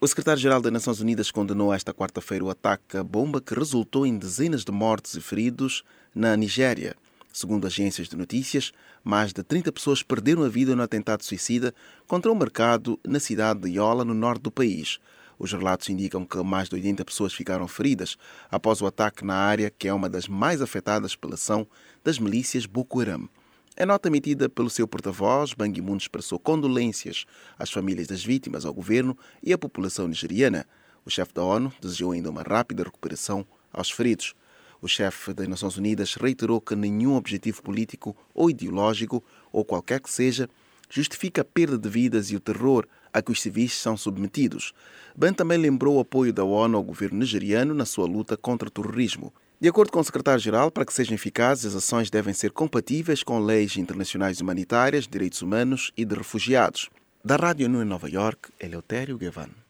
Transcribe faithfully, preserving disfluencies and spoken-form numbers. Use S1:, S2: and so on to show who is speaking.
S1: O secretário-geral das Nações Unidas condenou esta quarta-feira o ataque à bomba que resultou em dezenas de mortos e feridos na Nigéria. Segundo agências de notícias, mais de trinta pessoas perderam a vida no atentado suicida contra um mercado na cidade de Yola, no norte do país. Os relatos indicam que mais de oitenta pessoas ficaram feridas após o ataque na área, que é uma das mais afetadas pela ação das milícias Boko Haram. Em nota emitida pelo seu porta-voz, Ban Ki-moon expressou condolências às famílias das vítimas, ao governo e à população nigeriana. O chefe da ONU desejou ainda uma rápida recuperação aos feridos. O chefe das Nações Unidas reiterou que nenhum objetivo político ou ideológico, ou qualquer que seja, justifica a perda de vidas e o terror a que os civis são submetidos. Ban também lembrou o apoio da ONU ao governo nigeriano na sua luta contra o terrorismo. De acordo com o secretário-geral, para que sejam eficazes, as ações devem ser compatíveis com leis internacionais humanitárias, direitos humanos e de refugiados. Da Rádio ONU em Nova York, Eleutério Gavan.